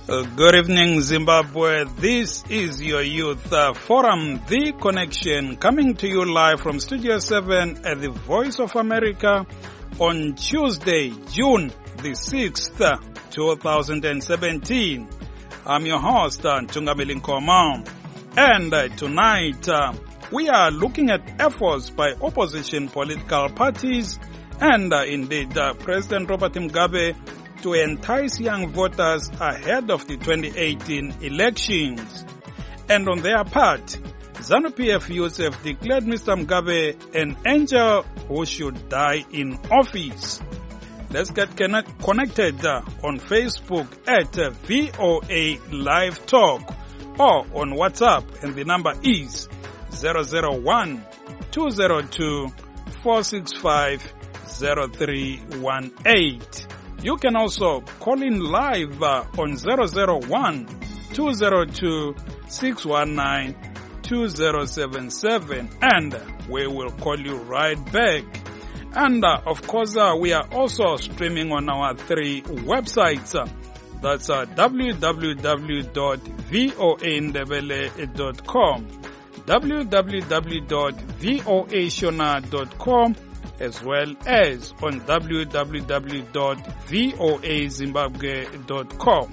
Good evening, Zimbabwe. This is your Youth Forum, The Connection, coming to you live from Studio 7 at the Voice of America on Tuesday, June the 6th, 2017. I'm your host, Ntungabeli Nkomo. And tonight, we are looking at efforts by opposition political parties and indeed President Robert Mugabe to entice young voters ahead of the 2018 elections. And on their part, ZANU-PF youths have declared Mr. Mugabe an angel who should die in office. Let's get connected on Facebook at VOA Live Talk or on WhatsApp, and the number is 001-202-465-0318. You can also call in live on 001-202-619-2077, and we will call you right back. And of course, we are also streaming on our 3 websites. That's www.voandebele.com, www.voashona.com, as well as on www.voazimbabwe.com.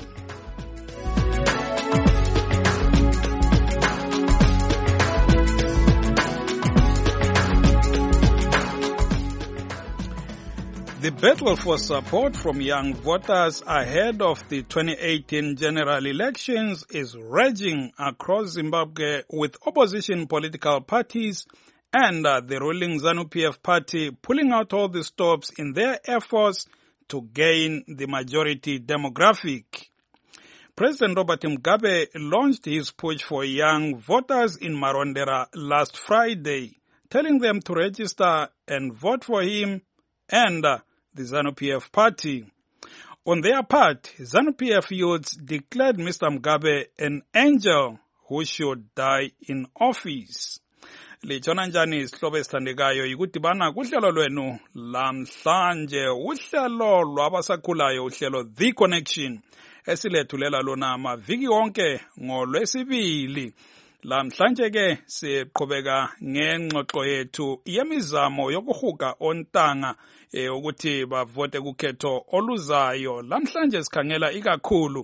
The battle for support from young voters ahead of the 2018 general elections is raging across Zimbabwe, with opposition political parties and the ruling ZANU-PF party pulling out all the stops in their efforts to gain the majority demographic. President Robert Mugabe launched his push for young voters in Marondera last Friday, telling them to register and vote for him and the ZANU-PF party. On their part, ZANU-PF youths declared Mr. Mugabe an angel who should die in office. Lichona njani isihlobo esithandekayo yikudibana kuhlelo lwenu lamhlanje, uhlelo lwabasakhulayo, uhlelo The Connection esilethulela lona maviki onke ngoLwesibili. Lamhlanje ke siqhubeka ngengxoxo yethu yemizamo yokuhuga ontanga ukuthi bavote kukhetho oluzayo. Lamhlanje sikhangela ikakhulu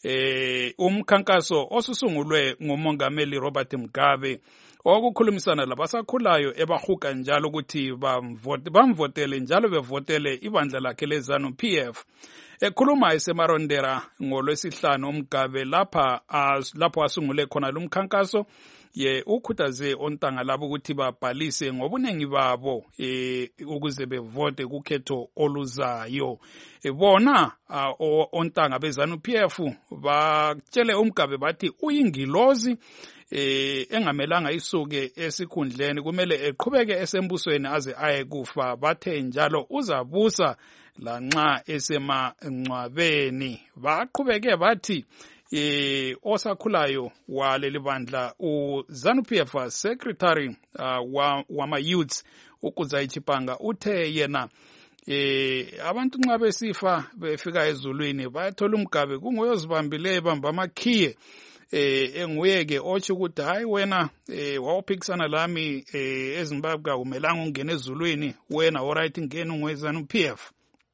umkhankaso osusungulwe ngumongameli Robert Mugabe okukhulumisana labasakhulayo ebahuga njalo ukuthi bamvotele njalo bevotele ibandla lakhe leZANU-PF. Ekhuluma esemarondera ngoLwesihlanu uMugabe lapho asungule khona lumkhankaso ukhuthaze ontanga labo ukuthi babhalise ngobunengi babo ukuze bevote kukhetho oluzayo. Bona ontanga beZANU-PF batshele uMugabe bathi uyingilozi engamelanga isuke esikhundleni, kumele eqhubeke esembusweni aze aye kufa. Bathe njalo uzabusa lanxa esemangcwabeni. Baqhubeke bathi osakhulayo waleli bandla uZANU-PF secretary wama youths uKudzai Chipanga uthe yena abantu nxa besifa befika ezulwini bayathola uMugabe kungoyozibambileyo bamba amakhiye enguye ke otsho ukuthi hayi wena wawuphikisana lami eZimbabwe akumelanga ungene ezulwini, wena alright ngene ungweZANU-PF.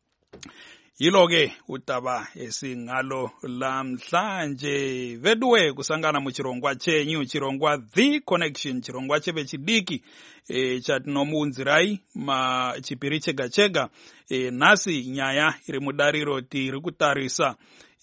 Yilo ke udaba esingalo lamhlanje. Vedwe kusangana mu chirongwa chenyu, chirongwa The Connection, chirongwa chebe chidiki chatinomunzirai ma chipiri chega chega. Nasi nyaya iri mudariro tiri kutarisa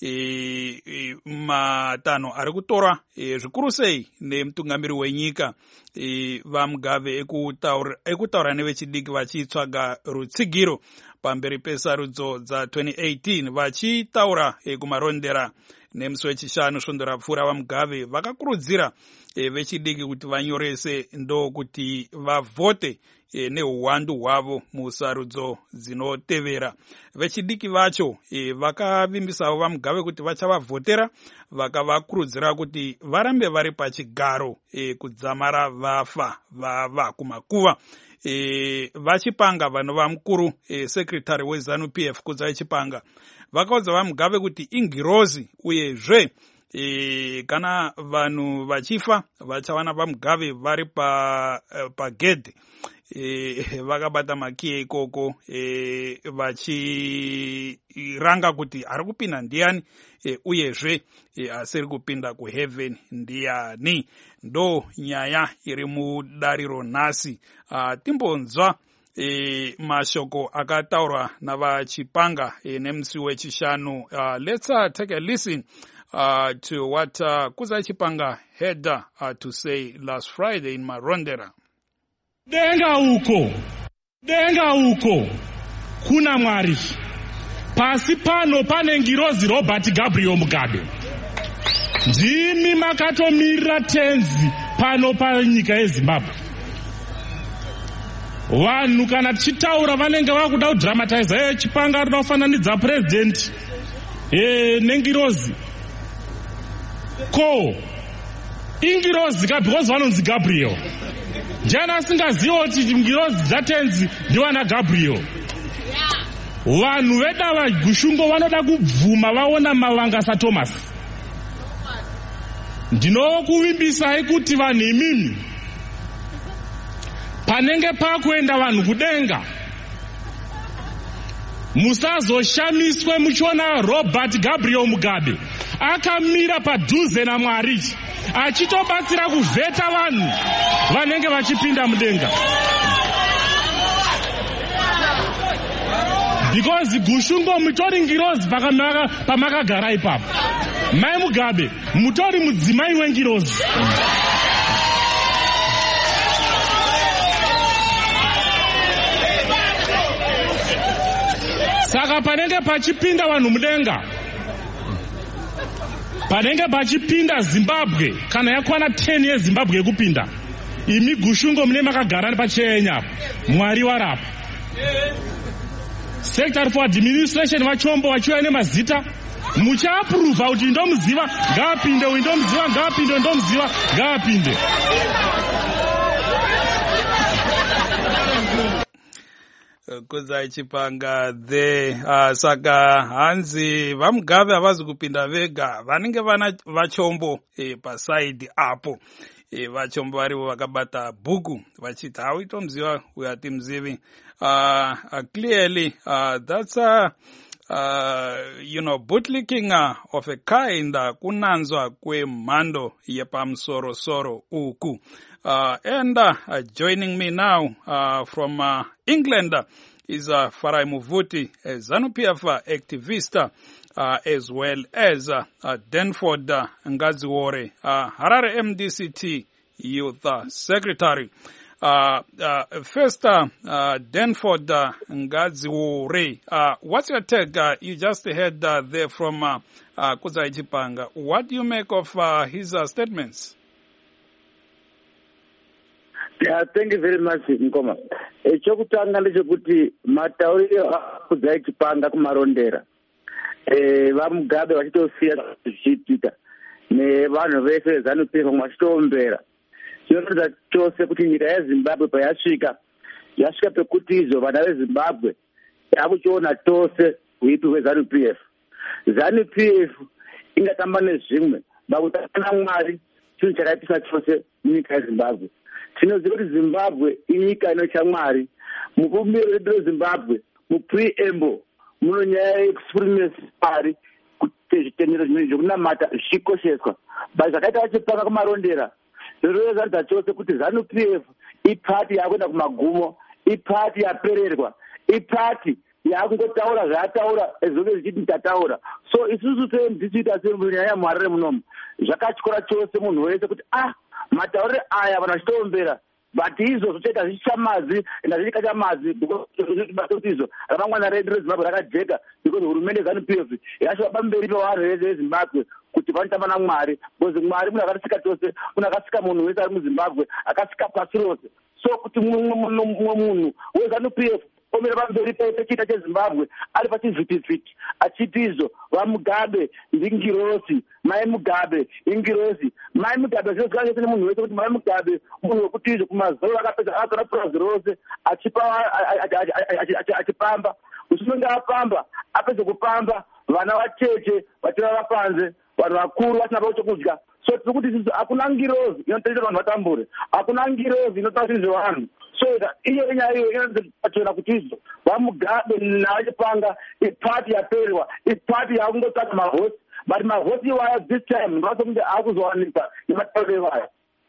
matano ari kutora zvikuru sei nemutungamiri wenyika vaMugabe ekutaura nevechidiki vachitsvaga rutsigiro pamberi pesarudzo dza 2018 vachitaura kumarondera nemusi wechishanu svondo rapfuura vaMugabe vakakurudzira vechidiki kuti vanyorese ndokuti vavote neuwandu hwavo musarudzo dzinotevera. Vechidiki vacho vakavimbisawo vaMugabe kuti vachavavhotera, vakavakurudzira kuti varambe vari pachigaro kudzamara vava kumakuva. vachipanga vanhu vamukuru secretary weZANU-PF Kudzai Chipanga vakaudza vaMugabe kuti ingirozi uyezve kana vanhu vachifa vachawana vaMugabe vari pagedhe vakabata makiye ikoko vachiranga kuti ari kupinda ndiani uyezve asiri kupinda kuheaven ndiani. Ndo nyaya iri mudariro nhasi. Timbonzwa mashoko akataurwa navachipanga nemusi wechishanu. Let's take a listen to what Kudzai Chipanga had to say last Friday in Marondera. Denga uko kuna Mwari. Pasi pano pane ngirozi Robert Gabriel Mugabe. Ndimi makatomira tenzi pano panyika yeZimbabwe. Vanhu kana tichitaura vanenge vakuda kudramatize Chipanga ari kufananidza president nengirozi. Ko ingirozi because vanonzi Gabriel. Jana asingaziva kuti ngirozi dzatenzi ndiwana Gabriel. Vanhu vedava gushungo vanoda kubvuma vaona Mavanga Thomas. Ndinokuvimbisai kuti vanhu imimi panenge pakuenda vanhu kudenga musazoshamiswe muchiona Robert Gabriel Mugabe akamira padhuze naMwari achitobatsira kuvheta vanhu vanenge vachipinda mudenga. Because gushungo mutori ngirozi pamakagara ipapo. Mai Mugabe mutori mudzimai wengirozi. Saka panenge pachipinda vanhu mudenga, panenge pachipinda Zimbabwe kana yakwana 10 yeZimbabwe yekupinda, imi gushungo mune makagara pachenya Mwari warapa. Secretary for Administration vachombo vachiuya nemazita muchaapprova kuti ndomuziva ngaapinde, uyu ndomuziva ngaapinde, ndomuziva ngaapinde. Kudzai Chipanga saka hanzi vaMugabe havazi kupinda vega, vanenge vana vachombo pasaidi apo. Vachombo varivo vakabata bhuku vachiti hauitomuziva uyu hatimuzivi. Clearly that's bootlicking of a kind kunanzwa kwemhando yepamusoro-soro uku. And joining me now from England is Farai Muvuti, a ZANU-PF activist, as well as Denford Ngadziwore, Harare MDCT Youth Secretary. First, Denford Ngadziwore, what's your take? You just heard there from Kudzai Chipanga. What do you make of his statements? Yeah, thank you very much, Nkoma. Chokutanga ndechekuti matauriro Kudzai Chipanga kumarondera. VaMugabe vachitosiya zvichiitika nevanhu vese veZANU-PF vachitoombera. Zvinoratidza chose kuti nyika yeZimbabwe payasvika pekuti izvo vana veZimbabwe yakuchiona tose uipi hweZANU-PF. ZANU-PF ingatamba nezvimwe pakutamba naMwari chinhu chakaipisa chose munyika yeZimbabwe. Tinoziva kuti Zimbabwe inyika inotya Mwari. Mubumbiro redu reZimbabwe mupreamble muno nyaya yesupremacy pari kuti zvitendero zvimwe zvokunamata zvichikosheswa. Basi zvakaita vachipanga kumarondera zvoratidza chose kuti ZANU-PF ipati yakuenda kumagumo, ipati yapererwa, ipati yakungotaura zvataura ezvonge zvichiti tataura. So isusu seMDCT Assembly yaMharare munomu zvakatyora chose munhu wese kuti mataurire aya vanhu vachitoombera but izvo zvochaita zvichamazi enda zvichika chamazi because izvo ramangwana redu reZimbabwe rakajeka because hurumende ZANU-PF yasvika pamberi pevanhu vese veZimbabwe kuti vanotamba naMwari because Mwari munhu akatisika chose, munhu akasika munhu wese ari muZimbabwe, akasika pasi rose. So kuti mumwe munhu weZANU-PF omira pamberi pechita chezimbabwe ari pachivhitivhiti achiti izvo vamugabe ndingirozi mai mugabe ingirozi mai mugabe zvinozviva chete nemunhu wese kuti mai mugabe munhu wekuti izvo kumazoro akapedza akatora purazi rose achipamba uchinonge apamba apedza kupamba vana vacheche vachirara panze vanhu vakuru vasina pao chokudya so tiri kuti isusu hakuna ngirozi inotaita vanhu vatambure hakuna ngirozi inotaura zvevanhu so iyo inyaya iyo inotachena kuti izvo vamugabe navachipanga ipati yaperiwa ipati yakungotsvaga mavhoti but mavhoti iwaya this time ndinoatokunge akuzowanikwa nematauro iwaya.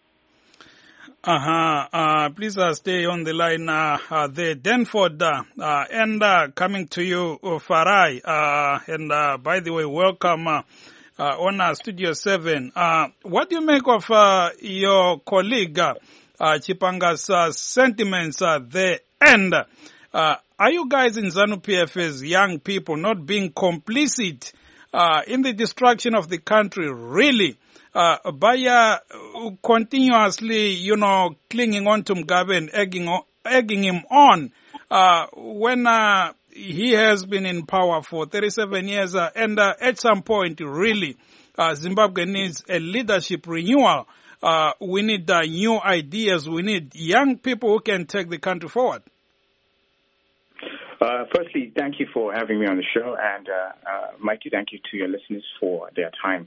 Please stay on the line there. Denford, and coming to you, Farai, and by the way, welcome on Studio 7. What do you make of your colleague Chipanga's sentiments there? And are you guys in ZANU-PF as young people not being complicit in the destruction of the country, really? By continuously, clinging on to Mugabe and egging him on when he has been in power for 37 years, and at some point, really, Zimbabwe needs a leadership renewal. We need new ideas. We need young people who can take the country forward. Firstly, thank you for having me on the show, and Mikey, thank you to your listeners for their time.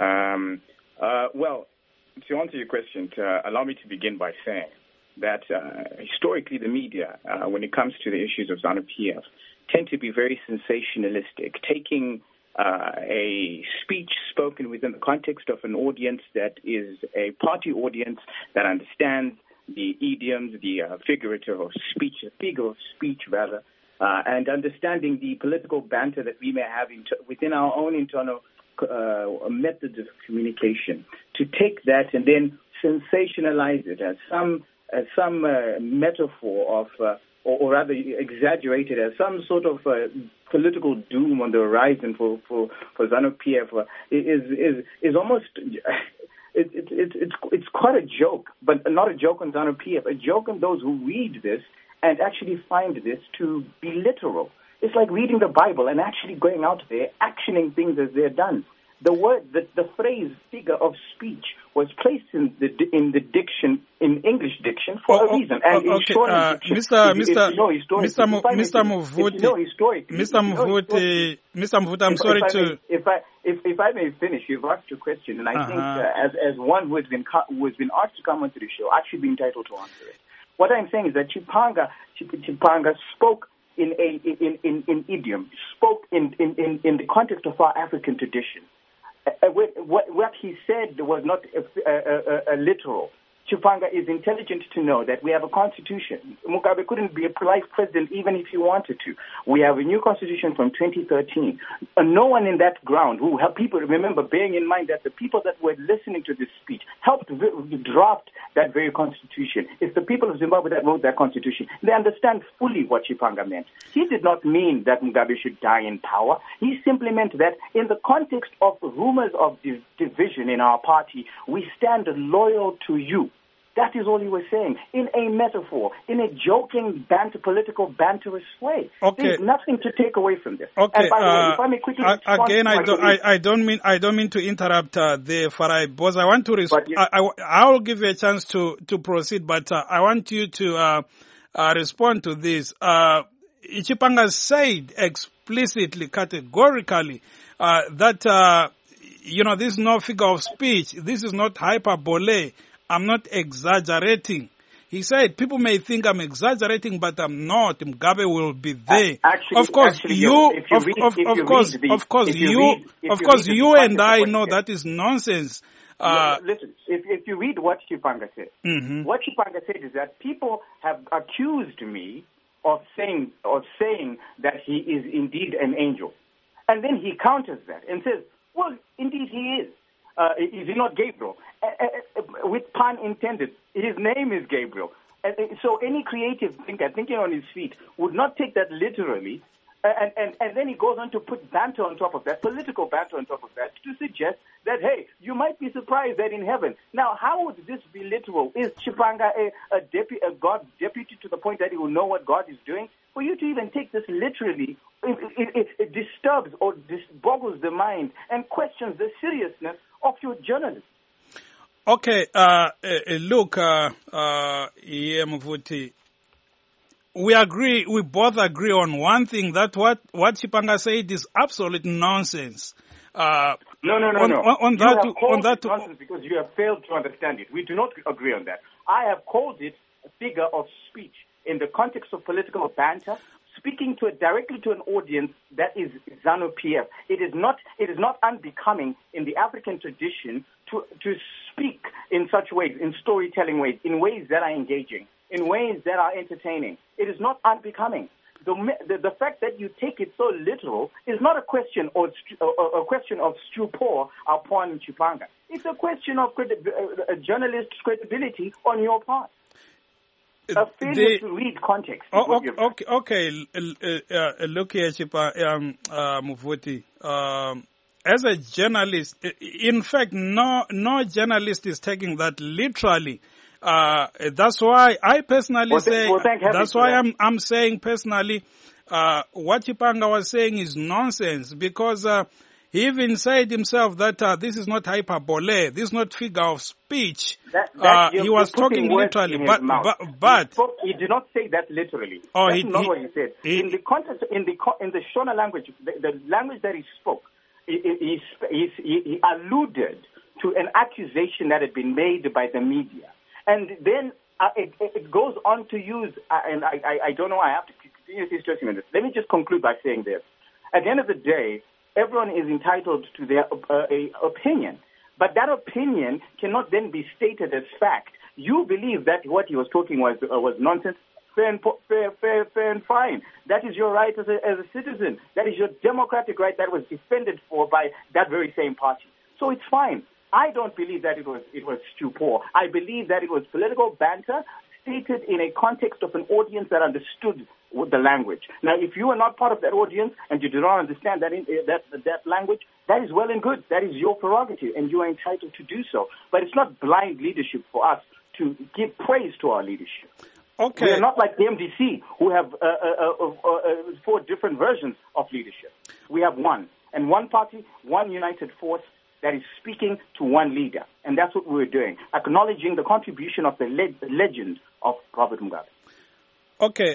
Well, to answer your question, allow me to begin by saying that historically the media, when it comes to the issues of ZANU-PF, tend to be very sensationalistic, taking a speech spoken within the context of an audience that is a party audience that understands the idioms, the figure of speech, and understanding the political banter that we may have within our own internal methods of communication, to take that and then sensationalize it as some metaphor of, or rather exaggerate it as some sort of political doom on the horizon for ZANU-PF is almost it's quite a joke, but not a joke on ZANU-PF, a joke on those who read this and actually find this to be literal. It's like reading the Bible and actually going out there, actioning things as they're done. The word, the phrase, figure of speech was placed in the diction, in English diction, for a reason. And Mr. Mvuti, I'm sorry to. If I may finish, you've asked your question, and I think as one who has been asked to come onto the show, I should be entitled to answer it. What I'm saying is that Chipanga spoke in idiom, spoke in the context of our African tradition. What he said was not a literal. Chipanga is intelligent to know that we have a constitution. Mugabe couldn't be a life president even if he wanted to. We have a new constitution from 2013. No one in that ground who helped people, remember, bearing in mind that the people that were listening to this speech helped draft that very constitution. It's the people of Zimbabwe that wrote that constitution. They understand fully what Chipanga meant. He did not mean that Mugabe should die in power. He simply meant that in the context of rumors of division in our party, we stand loyal to you. That is all he was saying, in a metaphor, in a joking, political, banterous way. Okay. There's nothing to take away from this. Okay. And by the way, if I may quickly again, I don't mean to interrupt the Farai, because I want to respond. I will give you a chance to proceed, but I want you to respond to this. Chipanga said explicitly, categorically, that this is no figure of speech. This is not hyperbole. I'm not exaggerating. He said, people may think I'm exaggerating, but I'm not. Mugabe will be there. Of course, you and I know that is nonsense. Listen, if you read what Chipanga said, what Chipanga said is that people have accused me of saying that he is indeed an angel. And then he counters that and says, well, indeed he is. Is he not Gabriel? With pun intended, his name is Gabriel. So any creative thinker thinking on his feet would not take that literally. And then he goes on to put banter on top of that, political banter on top of that, to suggest that, hey, you might be surprised that in heaven. Now, how would this be literal? Is Chipanga a God deputy to the point that he will know what God is doing? For you to even take this literally, it disturbs or boggles the mind and questions the seriousness of your journalism. Okay, look, Mvuti, we both agree on one thing, that what Chipanga said is absolute nonsense. No. On that, nonsense because you have failed to understand it. We do not agree on that. I have called it a figure of speech in the context of political banter, speaking directly to an audience that is ZANU-PF. It is not unbecoming in the African tradition to speak in such ways, in storytelling ways, in ways that are engaging, in ways that are entertaining. It is not unbecoming. The fact that you take it so literal is not a question a question of stupor upon Chipanga. It's a question of a journalist's credibility on your part. A failure to read context. Okay. Look here, Mvuti. As a journalist, in fact, no journalist is taking that literally. That's why I personally that's why I'm saying personally, what Chipanga was saying is nonsense, because he even said himself that this is not hyperbole, this is not figure of speech. He was talking literally, but he did not say that literally. That's not what he said. In the context, in the Shona language, the language that he spoke, he alluded to an accusation that had been made by the media. And then it goes on to use, and I don't know, I have to continue this 30 minutes. Let me just conclude by saying this. At the end of the day, everyone is entitled to their opinion. But that opinion cannot then be stated as fact. You believe that what he was talking was nonsense. Fair and fine. That is your right as a citizen. That is your democratic right that was defended for by that very same party. So it's fine. I don't believe that it was stupor. I believe that it was political banter stated in a context of an audience that understood the language. Now, if you are not part of that audience and you do not understand that language, that is well and good. That is your prerogative, and you are entitled to do so. But it's not blind leadership for us to give praise to our leadership. Okay. We are not like the MDC, who have 4 different versions of leadership. We have one, and one party, one united force that is speaking to one leader. And that's what we're doing, acknowledging the contribution of the legend of Robert Mugabe. Okay.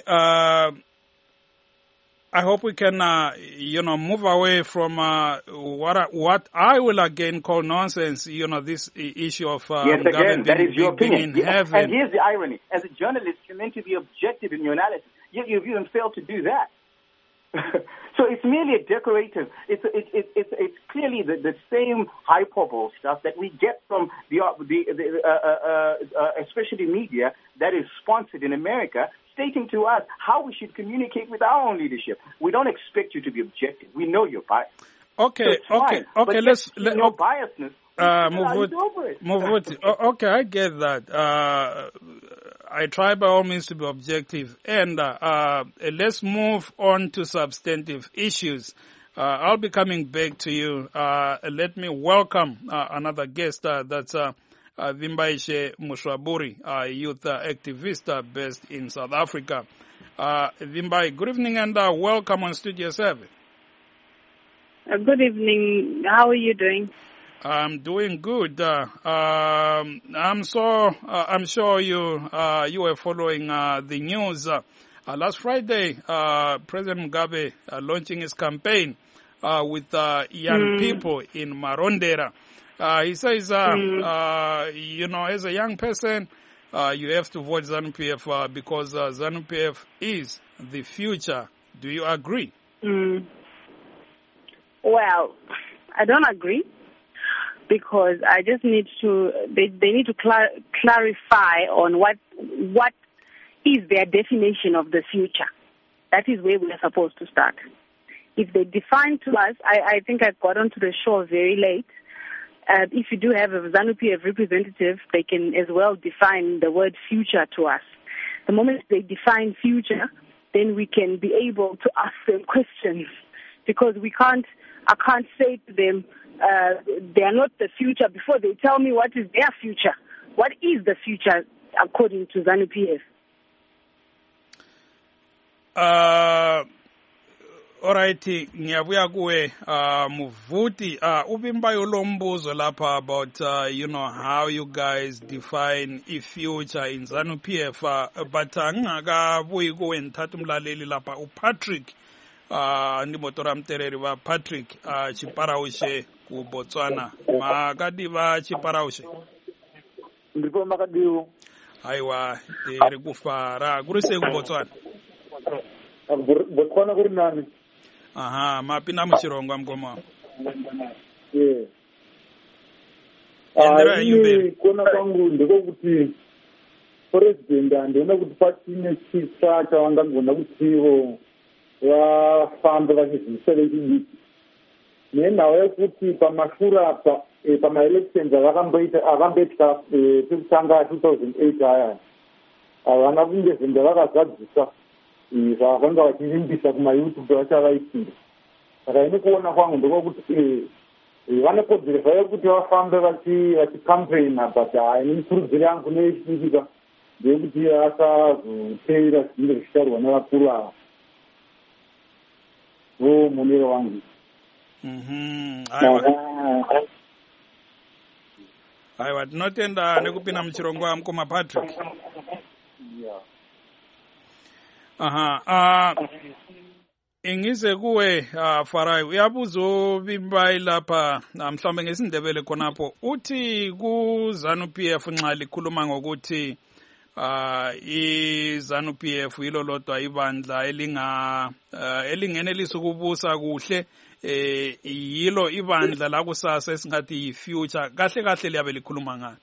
I hope we can, move away from what I will again call nonsense, this issue of yes, Mugabe again, that is your opinion. in heaven. And here's the irony. As a journalist, you're meant to be objective in your analysis, yet you've even failed to do that. So it's merely a decorative. It's clearly the same hyperbole stuff that we get from especially media that is sponsored in America, stating to us how we should communicate with our own leadership. We don't expect you to be objective. We know you're biased. Okay. Let's no biasness. Mvuti. Okay, I get that. I try by all means to be objective, and let's move on to substantive issues. I'll be coming back to you. Let me welcome another guest. That's Vimbaishe Mushwaburi, a youth activist based in South Africa. Vimbai, good evening and welcome on Studio 7. Good evening. How are you doing? I'm doing good. I'm sure you were following the news. Last Friday, President Mugabe launching his campaign with young people in Marondera. He says, as a young person, you have to vote ZANU-PF because ZANU-PF is the future. Do you agree? Well, I don't agree, because I just need to. They need to clarify on what is their definition of the future. That is where we are supposed to start. If they define to us, I think I got onto the show very late. If you do have a ZANU-PF representative, they can as well define the word future to us. The moment they define future, then we can be able to ask them questions, because I can't say to them, they are not the future before they tell me what is their future. What is the future according to ZANU-PF? Alrighty, ngiyabuya kuwe Muvuti, uvimba yolombuzo lapha about how you guys define i-future in ZANU-PF, but ngingakabuyi kuwe ngithatha umlaleli lapha uPatrick ndimotora mtereri va Patrick Chiparaushe ku Botswana. Makadiva Chiparaushe. Ndipo makadiwo. Aiwa, ri kufara kuri se ku Botswana. Botswana kuri nani? Aha, mapina muchirongwa mgoma. Yeah. Kona kwangu ndiko kuti president andiona kuti patine chisa chawangagona kutiwo vafambe vachizvimiseve chidiki nenhau yekuti pamashura pamaelections akamboitwa pekutanga 2008 aya havana kunge zvinhu vakazadzisa zvavakanga vachivimbisa kumayoutube vachavaitira. Saka ine kuona kwangu ndokokuti vane kodzero yekuti vafambe vachicampaigna, but nemikurudziro yangu nechiitika ndeyekuti asazoteera zvinenge zvichitaurwa nevakuru ava. Ndo monero wangu. Aiwa, tinotenda nekupinda muchirongwa mukoma Patrick. Aha, ingize kuwe Farai, uyabuzovimba lapha mhlawumbe ngesindebele khonapho uthi ku ZANU-PF nxa likhuluma ngokuthi i-ZANU-PF yilo lodwa ibandla elingenelisa ukubusa kuhle, yilo ibandla la kusasa esingathi yi-future, kahle kahle liyabe likhuluma ngani?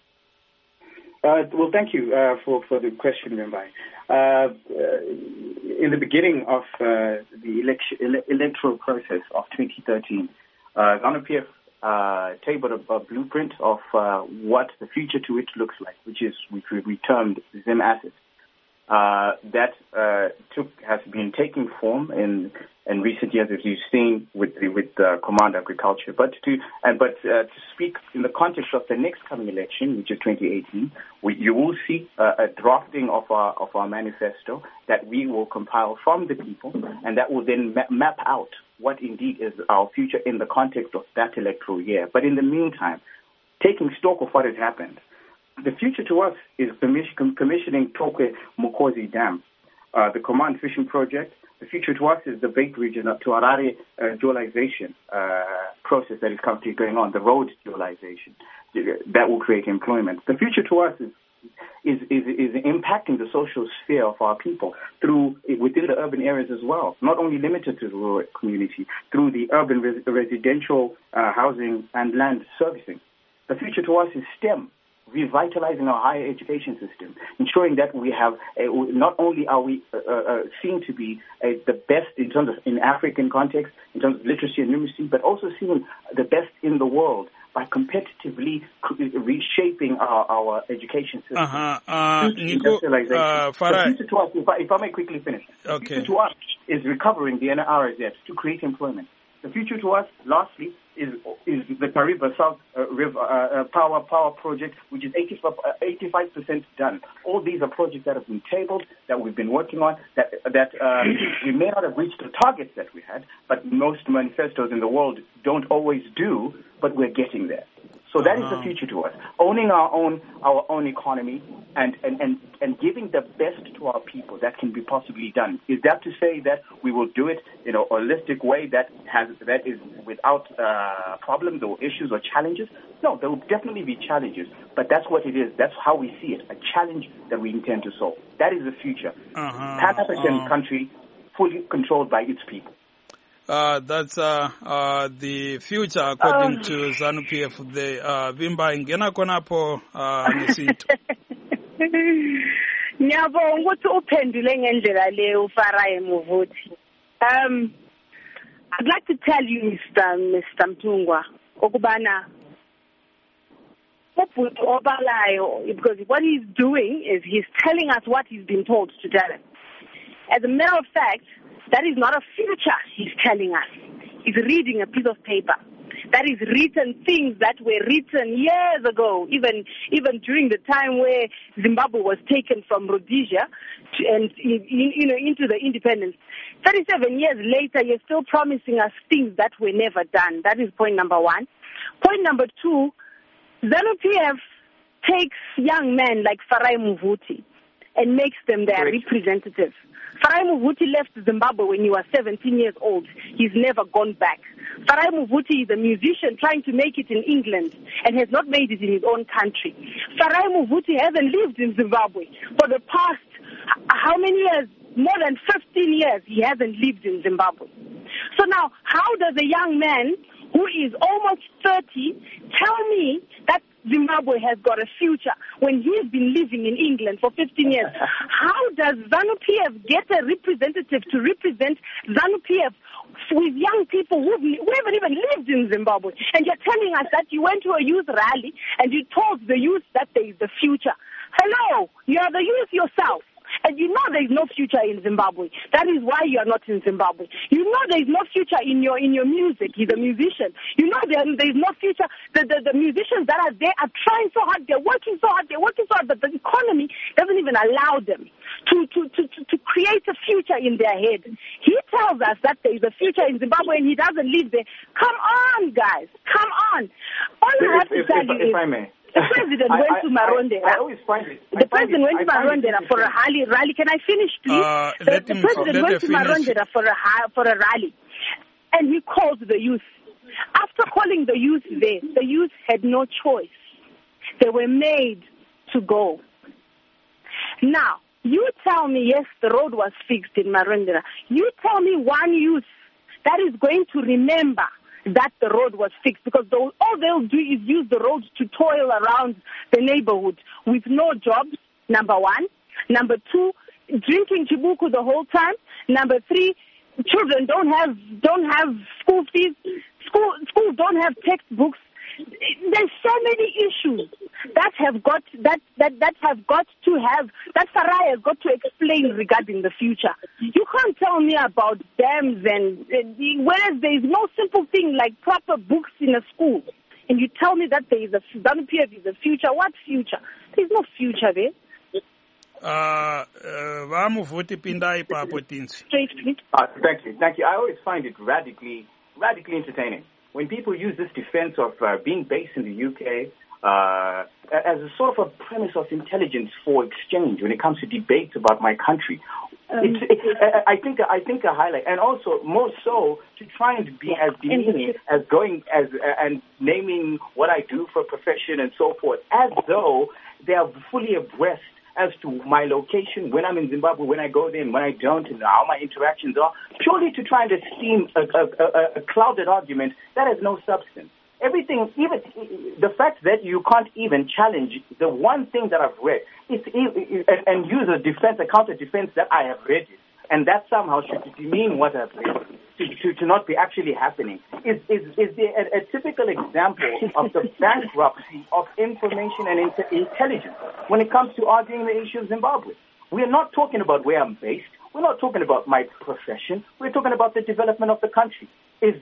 Well, thank you for the question, Mbai. In the beginning of the electoral process of 2013, ZANU-PF tabled a blueprint of what the future to it looks like, which we termed Zim Assets. That has been taking form in recent years, as you've seen with Command Agriculture. But to speak in the context of the next coming election, which is 2018, you will see a drafting of our manifesto that we will compile from the people, and that will then map out what indeed is our future in the context of that electoral year. But in the meantime, taking stock of what has happened, the future to us is commissioning Tokwe Mukozi Dam, the Command Fishing Project. The future to us is the Bait Region to Harare dualization process that is currently going on, the road dualization that will create employment. The future to us is impacting the social sphere of our people within the urban areas as well, not only limited to the rural community, through the urban residential housing and land servicing. The future to us is STEM, revitalizing our higher education system, ensuring that we have not only are we seen to be the best in African context, in terms of literacy and numeracy, but also seen the best in the world by competitively reshaping our education system. If I may quickly finish. Okay. The future to us is recovering the NRZ to create employment. The future to us, lastly, is the Kariba South River Power Project, which is 85% done. All these are projects that have been tabled, that we've been working on, that we may not have reached the targets that we had, but most manifestos in the world don't always do, but we're getting there. So that is the future to us. Owning our own economy and giving the best to our people that can be possibly done. Is that to say that we will do it in a holistic way that is without problems or issues or challenges? No, there will definitely be challenges, but that's what it is. That's how we see it, a challenge that we intend to solve. That is the future. Pan-African country fully controlled by its people. That's the future according to ZANU-PF. The Vimba ingena konapo nesinto. Ngiyabonga ukuthi uphendule ngendlela le uFaraye Muvuti. I'd like to tell you, Mr. Mtungwa, okubana because what he's doing is he's telling us what he's been told to tell us. As a matter of fact, that is not a future he's telling us. He's reading a piece of paper. that is written, things that were written years ago, even during the time where Zimbabwe was taken from Rhodesia and into the independence. 37 years later, you're still promising us things that were never done. That is point number one. Point number two, ZANU-PF takes young men like Farai Muvuti and makes them their representatives. Farai Muvuti left Zimbabwe when he was 17 years old. He's never gone back. Farai Muvuti is a musician trying to make it in England and has not made it in his own country. Farai Muvuti hasn't lived in Zimbabwe for the past, how many years? More than 15 years he hasn't lived in Zimbabwe. So now, how does a young man who is almost 30 tell me that Zimbabwe has got a future when he's been living in England for 15 years? How does ZANU-PF get a representative to represent ZANU-PF with young people who haven't even lived in Zimbabwe? And you're telling us that you went to a youth rally and you told the youth that there is a future. Hello, you are the youth yourself. And you know there is no future in Zimbabwe. That is why you are not in Zimbabwe. You know there is no future in your music. He's a musician. You know there is no future. The musicians that are there are trying so hard. They're working so hard, but the economy doesn't even allow them to create a future in their head. He tells us that there is a future in Zimbabwe and he doesn't live there. Come on, guys. Come on. All I have to tell you is, if I may. The president went to Marondera. I always find it. The president went to Marondera for a rally. Can I finish, please? The president went to Marondera for a rally, and he called the youth. After calling the youth there, the youth had no choice. They were made to go. Now, you tell me, yes, the road was fixed in Marondera. You tell me one youth that is going to remember that the road was fixed, because all they'll do is use the road to toil around the neighborhood with no jobs, number one. Number two, drinking chibuku the whole time. Number three, children don't have school fees. Schools don't have textbooks. There's so many issues that Farai has got to explain regarding the future. You can't tell me about dams whereas there is no simple thing like proper books in a school, and you tell me that there is a ZANU-PF is a future. What future? There's no future there. Thank you. I always find it radically entertaining when people use this defense of being based in the UK as a sort of a premise of intelligence for exchange when it comes to debates about my country. I think a highlight, and also more so to try and be as demeaning as going and naming what I do for a profession and so forth, as though they are fully abreast as to my location, when I'm in Zimbabwe, when I go there and when I don't, and how my interactions are, purely to try and esteem a clouded argument that has no substance. Everything, even the fact that you can't even challenge the one thing that I've read and use a counter-defense that I have read it, and that somehow should demean what I've read to not be actually happening, is a typical example of the bankruptcy of information and intelligence when it comes to arguing the issue of Zimbabwe. We are not talking about where I'm based. We're not talking about my profession. We're talking about the development of the country. Is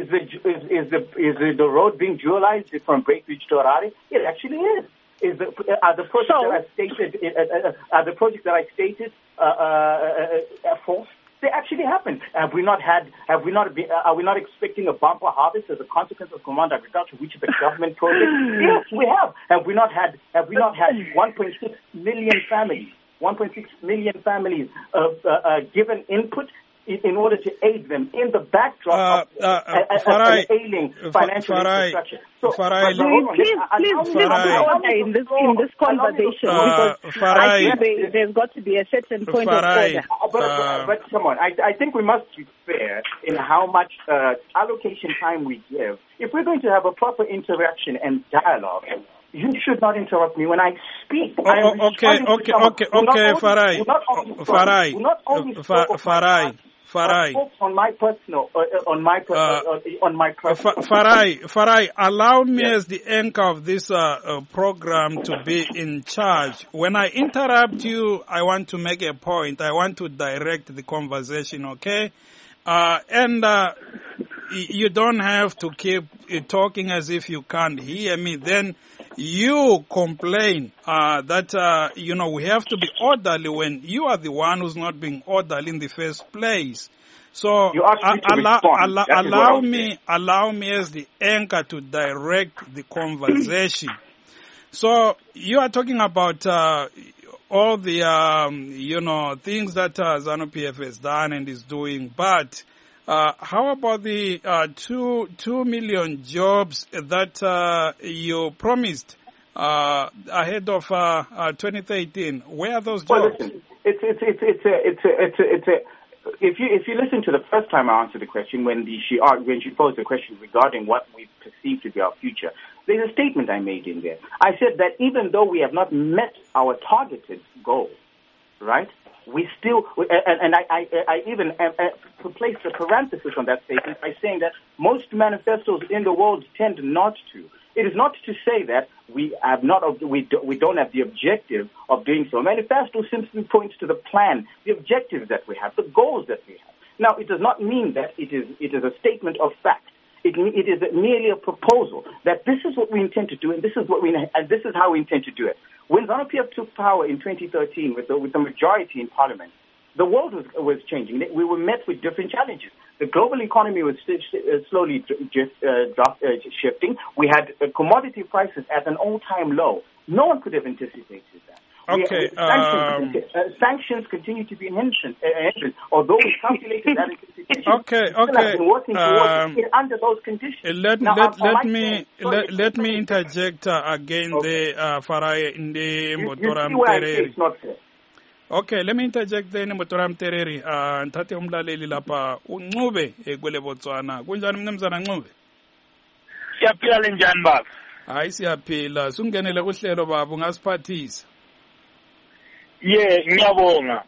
the road being dualized from Breakbridge to Harare? It actually is. Are the projects that I stated false? They actually happened. Are we not expecting a bumper harvest as a consequence of Command Agriculture, which is a government project? Yes, we have. Have we not had 1.6 million families given input in order to aid them in the backdrop of an ailing financial infrastructure? So, please in this conversation, because I think there's got to be a certain point of order. But come on, I think we must be fair in how much allocation time we give. If we're going to have a proper interaction and dialogue, you should not interrupt me when I speak. Farai, allow me as the anchor of this program to be in charge. When I interrupt you, I want to make a point. I want to direct the conversation, okay? And you don't have to keep talking as if you can't hear me. Then you complain that, we have to be orderly when you are the one who's not being orderly in the first place. So allow me as the anchor to direct the conversation. So you are talking about all the things that ZANU-PF has done and is doing, but how about the 2 million jobs that you promised ahead of 2013? Where are those jobs? Well, listen, if you listen to the first time I answered the question when she posed the question regarding what we perceive to be our future, there's a statement I made in there. I said that even though we have not met our targeted goal, right? We still, and I even placed a parenthesis on that statement by saying that most manifestos in the world tend not to. It is not to say that we don't have the objective of doing so. Manifesto simply points to the plan, the objectives that we have, the goals that we have. Now, it does not mean that it is a statement of fact. It is merely a proposal that this is what we intend to do, and this is how we intend to do it. When ZANU-PF took power in 2013 with the majority in Parliament, the world was changing. We were met with different challenges. The global economy was slowly shifting. We had commodity prices at an all-time low. No one could have anticipated that. Okay. Sanctions continue to be an hindrance, although we calculated that anticipation. Okay. Been working towards it under those conditions. Let me interject again the Farai in the Motoram Tereri. Okay, let me interject then Motoram Tereri. Ntate umlaleli lapha uNcube ekwele Botswana. Kunjani mnumzana Ncube? Siyaphila lenjani baba? Hayi siyaphila. Sungenele kuhlelo baba ungasiphathisa. Yeah, ngiyabonga.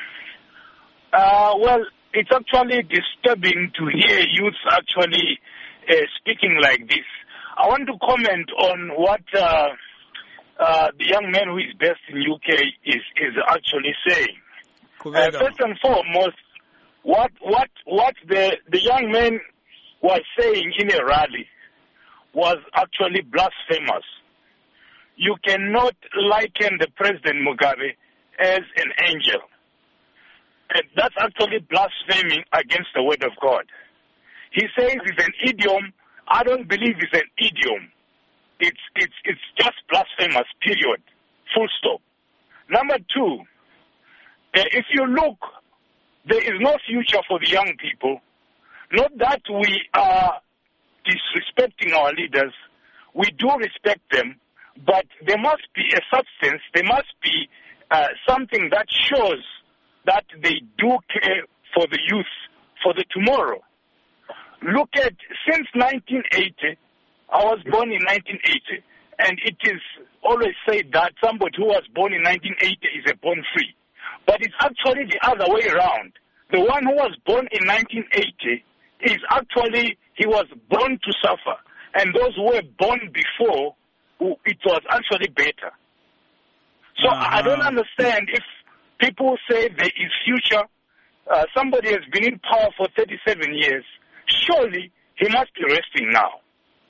Well, it's actually disturbing to hear youth actually speaking like this. I want to comment on what the young man who is based in UK is actually saying. First and foremost, what the young man was saying in a rally was actually blasphemous. You cannot liken the President Mugabe as an angel. And that's actually blaspheming against the word of God. He says it's an idiom. I don't believe it's an idiom. It's just blasphemous, period. Full stop. Number two, if you look, there is no future for the young people. Not that we are disrespecting our leaders. We do respect them, but there must be a substance, there must be something that shows that they do care for the youth, for the tomorrow. Look at, since 1980, I was born in 1980, and it is always said that somebody who was born in 1980 is born free. But it's actually the other way around. The one who was born in 1980 is actually, he was born to suffer. And those who were born before, it was actually better. So I don't understand if people say there is future. Somebody has been in power for 37 years. Surely he must be resting now.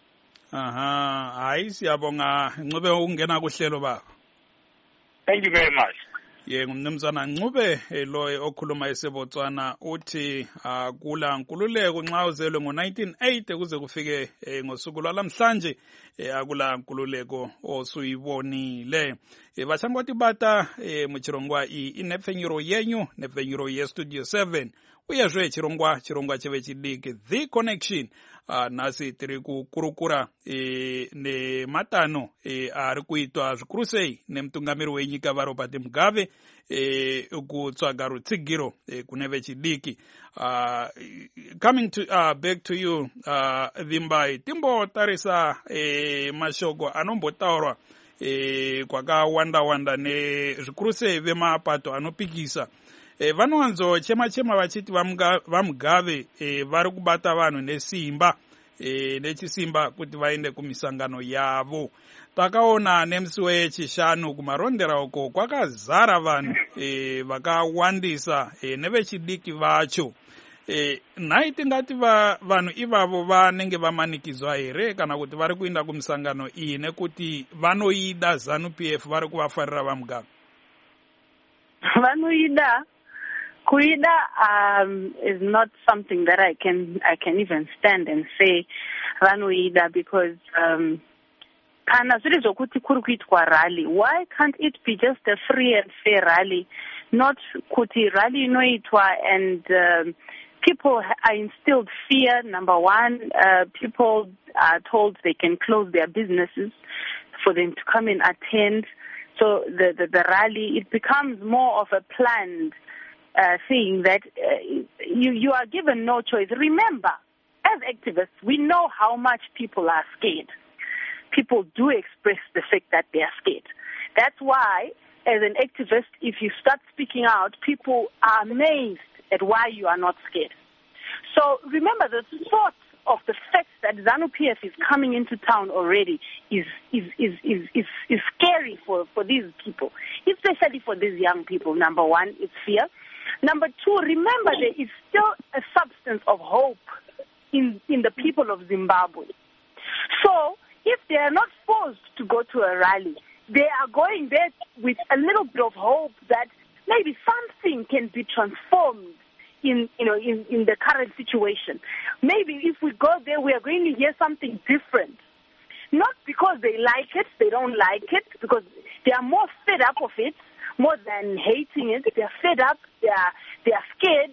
Hayi siyabonga Ncube ungena kuhlelo baba. Thank you very much. Ngumnumzana Ncube lo okhuluma eseBotswana uthi kula nkululeko nxa uzelwe ngo1980 kuze kufike ngosuku lwalamhlanje akula nkululeko osuyibonile. Bashangoti bata muchirongwa inepfenyuro yenyu nepfenyuro ye Studio 7 uyezwe chirongwa cheve chidiki The Connection. Nasi tiri kukurukura ne matano ari kuitwa zvikuru sei nemtungamiri wenyika Robert Mugabe kutsvaga rutsigiro kune vechidiki. Coming to back to you Vimbai, timbotarisa mashoko anombotaurwa kwakawanda nezvikuru sei vemapato anopikisa. Vanowanzo chema vachiti vaMugabe vari kubata vanhu nesimba nechisimba kuti vaende kumisangano yavo. Takaona nemusi wechishanu kumarondera uko kwakazara vanhu vakawandisa nevechidiki vacho. nayi tingati vanhu ivavo vanenge vamanikidzwa here kana kuti vari kuenda kumisangano iyi nekuti vanoida ZANU-PF vari kuvafarira vamuganga? Vanoida. Kuida is not something that I can even stand and say vanoida, because kana zviri zvokuti kuri kuitwa rally, why can't it be just a free and fair rally, not kuti rally inoitwa and people are instilled fear. Number one, people are told they can close their businesses for them to come and attend. So the rally, it becomes more of a planned thing that you are given no choice. Remember, as activists, we know how much people are scared. People do express the fact that they are scared. That's why, as an activist, if you start speaking out, people are amazed at why you are not scared. So remember, the thought of the fact that ZANU-PF is coming into town already is scary for these people, especially for these young people. Number one, it's fear. Number two, remember there is still a substance of hope in the people of Zimbabwe. So if they are not forced to go to a rally, they are going there with a little bit of hope that maybe something can be transformed in the current situation. Maybe if we go there, we are going to hear something different. Not because they like it, they don't like it, because they are more fed up of it, more than hating it. They are fed up. They are scared.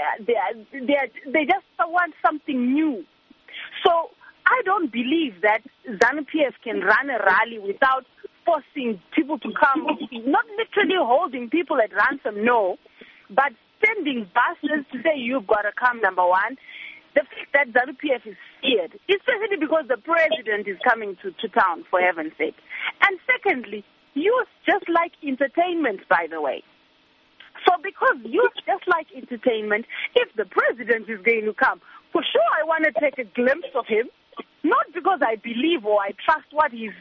They just want something new. So I don't believe that ZANU-PF can run a rally without forcing people to come, not literally holding people at ransom, no, but sending buses to say you've got to come, number one. The fact that ZANU-PF is feared, especially because the president is coming to town, for heaven's sake. And secondly, youth just like entertainment, by the way. So because youth just like entertainment, if the president is going to come, for sure I want to take a glimpse of him. Not because I believe or I trust what he's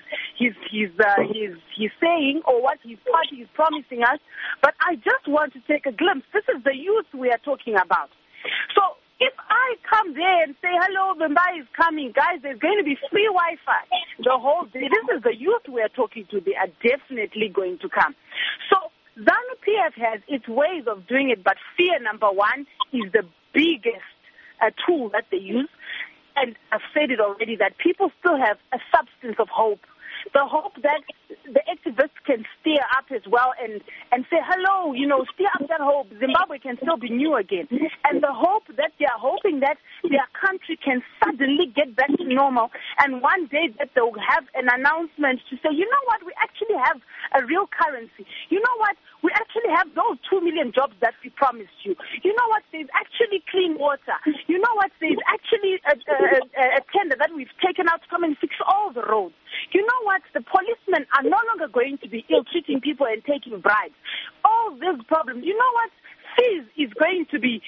saying or what his party is promising us, but I just want to take a glimpse. This is the youth we are talking about. So if I come there and say, hello, Bemba is coming, guys, there's going to be free Wi-Fi the whole day. This is the youth we are talking to. They are definitely going to come. So ZANU-PF has its ways of doing it, but fear, number one, is the biggest tool that they use. And I've said it already that people still have a substance of hope. The hope that the activists can steer up as well and say, hello, steer up that hope. Zimbabwe can still be new again. And the hope that they are hoping that their country can suddenly get back to normal. And one day that they'll have an announcement to say, you know what, we actually have a real currency. You know what, we actually have those 2 million jobs that we promised you. You know what, there's actually clean water. You know what, there's actually a tender that we've taken out to come and fix all the roads. You know what, the policemen are no longer going to be ill-treating people and taking bribes. All these problems, you know what, fees is going to be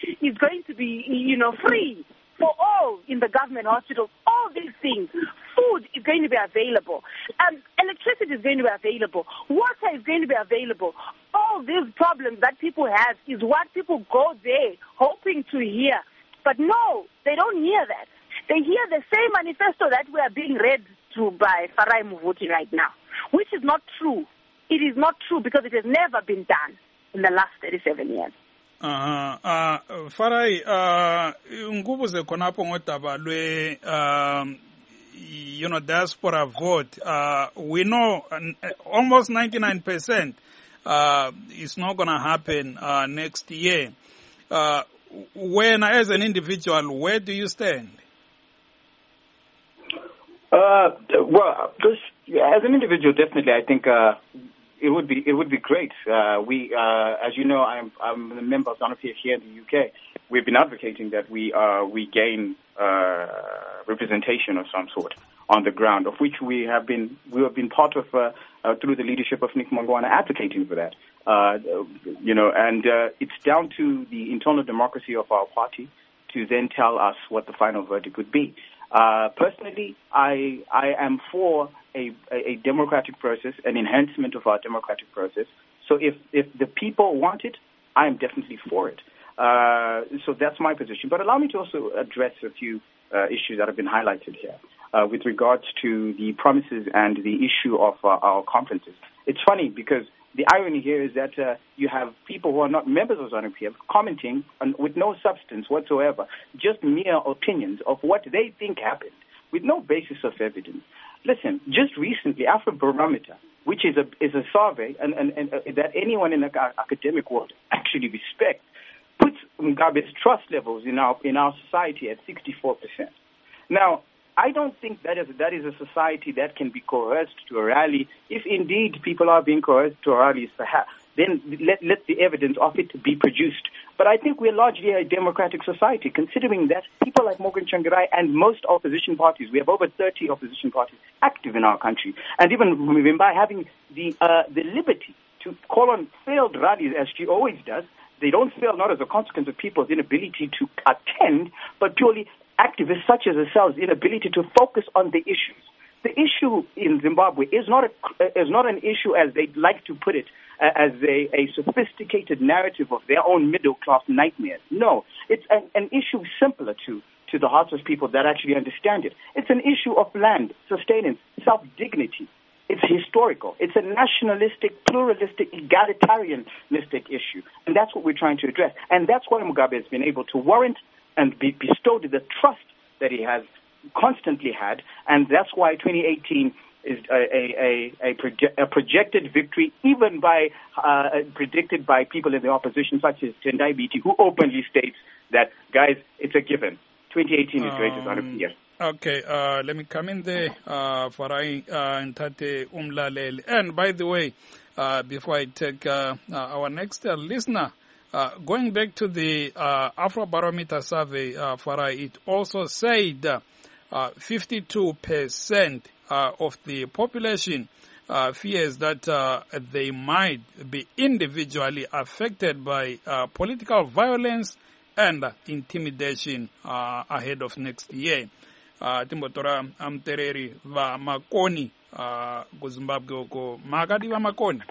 free for all in the government hospitals. All these things. Food is going to be available. Electricity is going to be available. Water is going to be available. All these problems that people have is what people go there hoping to hear. But no, they don't hear that. They hear the same manifesto that we are being read to by Farai Muvuti right now, which is not true. It is not true because it has never been done in the last 37 years. Farai, ngubuze konapo ngotaba lwe diaspora vote. We know almost 99% it's not going to happen next year. When, as an individual, where do you stand? Well, as an individual, definitely, I think it would be great. We, as you know, I'm a member of ZANU-PF here in the UK. We've been advocating that we gain representation of some sort on the ground, of which we have been part of through the leadership of Nick Mangwana, advocating for that. And it's down to the internal democracy of our party to then tell us what the final verdict would be. Personally, I am for a democratic process, an enhancement of our democratic process. So if the people want it, I am definitely for it. So that's my position. But allow me to also address a few issues that have been highlighted here with regards to the promises and the issue of our conferences. It's funny because the irony here is that you have people who are not members of ZANU-PF commenting with no substance whatsoever, just mere opinions of what they think happened with no basis of evidence. Listen, just recently, Afrobarometer, which is a survey and that anyone in the academic world actually respects, puts Mugabe's trust levels in our society at 64%. Now, I don't think that is a society that can be coerced to a rally. If indeed people are being coerced to a rally, perhaps, then let the evidence of it be produced. But I think we're largely a democratic society, considering that people like Morgan Tsvangirai and most opposition parties, we have over 30 opposition parties active in our country, and even by having the liberty to call on failed rallies, as she always does, they don't fail not as a consequence of people's inability to attend, but purely activists such as ourselves' inability to focus on the issues. The issue in Zimbabwe is not an issue, as they'd like to put it, as a sophisticated narrative of their own middle-class nightmares. No, it's an issue simpler to the hearts of people that actually understand it. It's an issue of land, sustenance, self-dignity. It's historical. It's a nationalistic, pluralistic, egalitarianistic issue. And that's what we're trying to address. And that's why Mugabe has been able to warrant and be bestowed the trust that he has constantly had. And that's why 2018 is a projected victory, even predicted by people in the opposition, such as Tendai Biti, who openly states that, guys, it's a given. 2018 is great as ZANU-PF. Okay, let me come in there, Farai Ntate Umlaleli. And by the way, before I take our next listener, going back to the Afrobarometer survey, Farai, it also said 52% of the population fears that they might be individually affected by political violence and intimidation ahead of next year. Timbotora amtereri va makoni kuZimbabwe uko makadi va makoni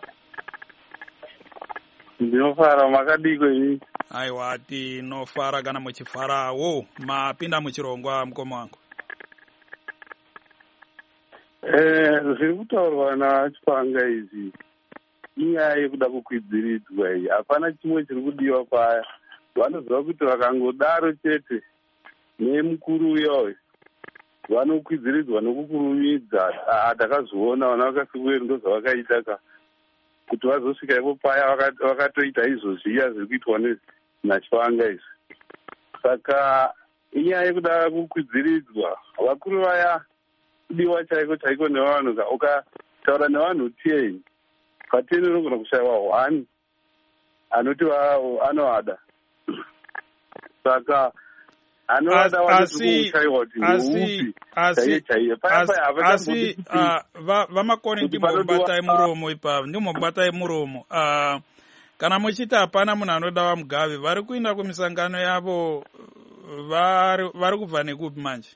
ndinofara makadiko ini aiwa tinofara kana muchifarawo mapinda muchirongwa mukoma wangu zviri kutaurwa naChipanga izvi inyaya yekuda kukwidziridzwa iyi hapana chimwe chiri kudiwa paya vanoziva kuti vakangodaro chete nemukuru uyoyo vanokwidziridzwa nokukurumidza. Takazviona vana vakasikuweru ndozvavakaita ka kuti vazosvika ipo paya vakatoita izvozviya zviri kuitwa naChipanga izvi. Saka inyaya yekuda kukwidziridzwa vakuru vaya kudiwa chaiko nevanhu ukataura nevanhu 10 pa10 unogona kushayiwa 1 anoti anovada. Saka anoda wanokushayiwa kuti upi chaiye asi vamakoni ndimobatai muromo ipapo ndimobatai muromo. Kana muchiti hapana munhu anoda vaMugabe, vari kuenda kumisangano yavo vari kubva nekupi manje?